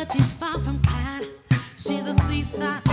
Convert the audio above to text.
but she's far from kind. She's a seaside